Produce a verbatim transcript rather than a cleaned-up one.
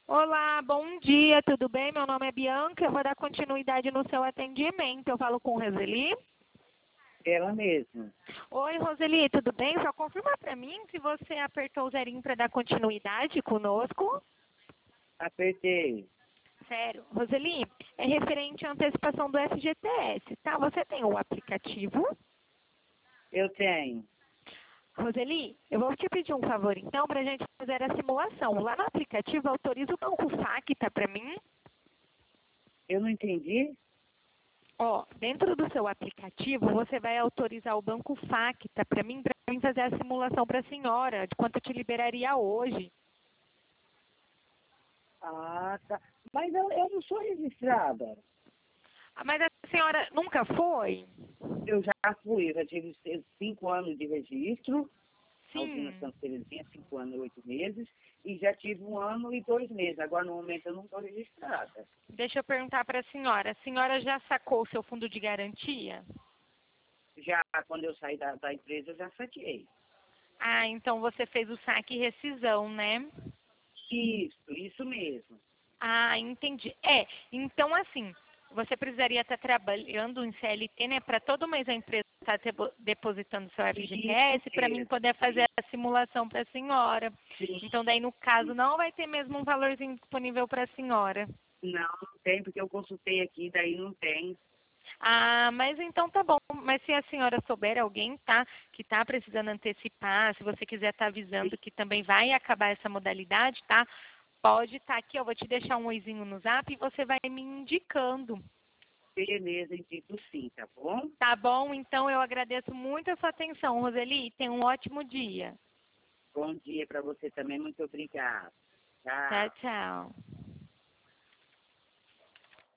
Olá, bom dia, tudo bem? Meu nome é Bianca, eu vou dar continuidade no seu atendimento. Eu falo com Roseli. Ela mesma. Oi, Roseli, tudo bem? Só confirma para mim se você apertou o zerinho para dar continuidade conosco. Apertei. Sério, Roseli, é referente à antecipação do F G T S, tá? Você tem o aplicativo? Eu tenho. Roseli, eu vou te pedir um favor então para a gente fazer a simulação. Lá no aplicativo autoriza o Banco Facta para mim. Eu não entendi? Ó, dentro do seu aplicativo, você vai autorizar o Banco Facta para mim, para mim fazer a simulação para a senhora, de quanto eu te liberaria hoje. Ah, tá. Mas eu, eu não sou registrada. Ah, mas a senhora nunca foi? Eu já fui, eu já tive c- cinco anos de registro, na usina Sim. Santa Terezinha, cinco anos e oito meses, e já tive um ano e dois meses. Agora, no momento, eu não estou registrada. Deixa eu perguntar para a senhora. A senhora já sacou o seu fundo de garantia? Já quando eu saí da, da empresa, eu já saquei. Ah, então você fez o saque e rescisão, né? Isso, isso mesmo. Ah, entendi. É, então assim, você precisaria estar trabalhando em C L T, né? Para todo mês a empresa estar depositando seu Isso F G T S para mim mesmo. poder fazer Isso. a simulação para a senhora. Sim. Então daí no caso não vai ter mesmo um valorzinho disponível para a senhora. Não, não tem, porque eu consultei aqui, daí não tem. Ah, mas então tá bom. Mas se a senhora souber alguém, tá, que tá precisando antecipar, se você quiser estar avisando que também vai acabar essa modalidade, tá? Pode estar aqui, eu vou te deixar um oizinho no zap e você vai me indicando. Beleza, indico sim, tá bom? Tá bom? Então eu agradeço muito a sua atenção, Roseli. Tenha um ótimo dia. Bom dia para você também, muito obrigada. Tchau, Tchau. tchau.